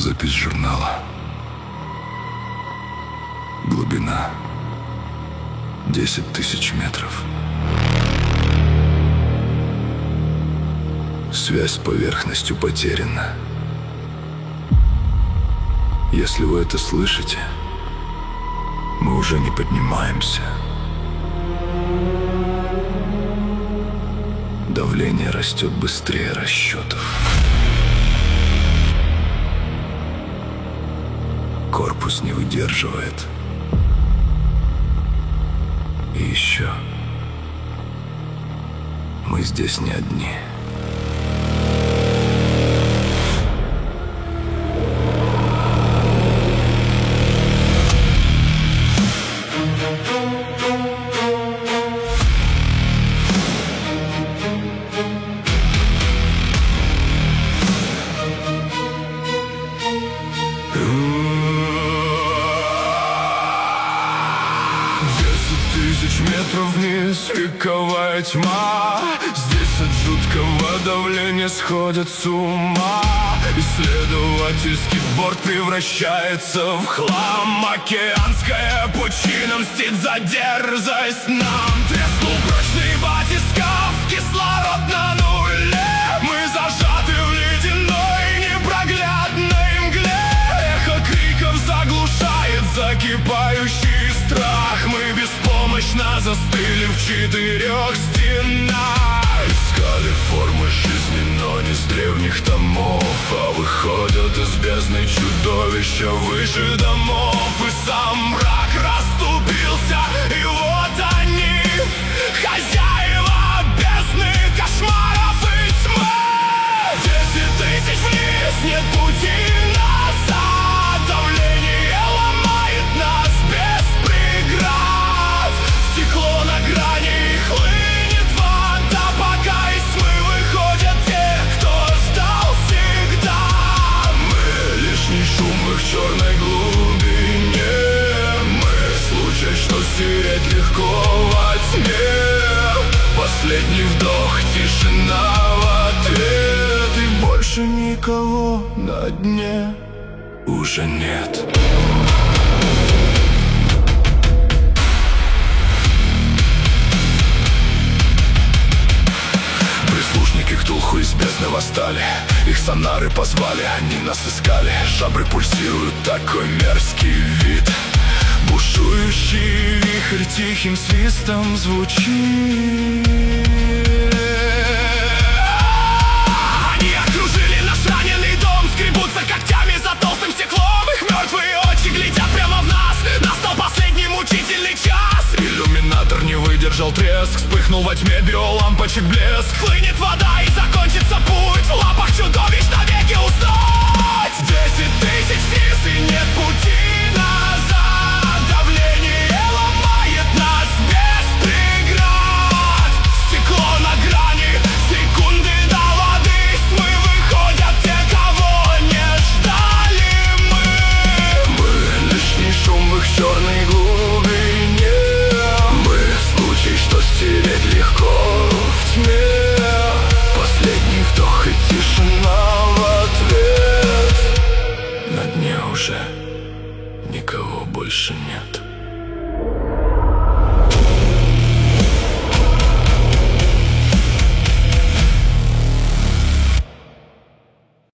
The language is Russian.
Запись журнала. Глубина 10 000 метров. Связь с поверхностью потеряна. Если вы это слышите, мы уже не поднимаемся. Давление растет быстрее расчетов. Корпус не выдерживает. И еще мы здесь не одни. Тысяч метров вниз, вековая тьма. Здесь от жуткого давления сходят с ума. Исследовательский борт превращается в хлам. Океанская пучина мстит за дерзость нам. Треснул прочный батискаф, кислород на нуле. Мы зажаты в ледяной непроглядной мгле. Эхо криков заглушает закипающий страх. Мы беспомощно застыли в 4 стенах. Искали формы жизни, но не с древних томов, а выходят из бездны чудовища выше домов. И сам мрак расступился, и вот они, хозяева бездны, кошмаров и тьмы. 10 000 вниз, нет пути назад. Давление ломает нас без преград. Стекло на грани, хлынет вода, пока из тьмы выходят те, кто ждал всегда. Мы лишний шум в их черной глубине. Мы случай, что стереть легко во тьме. Последний вдох, тишина в ответ. И больше никого на дне уже нет. Прислушники Ктулху из бездны восстали. Их сонары позвали, они нас искали. Жабры пульсируют, такой мерзкий вид. Бушующий вихрь тихим свистом звучит. Они окружили наш раненый дом, скребутся когтями за толстым стеклом. Их мертвые очи глядят прямо в нас. Настал последний мучительный час. Иллюминатор не выдержал треск. Вспыхнул во тьме биолампочек блеск. Хлынет вода и закончится путь.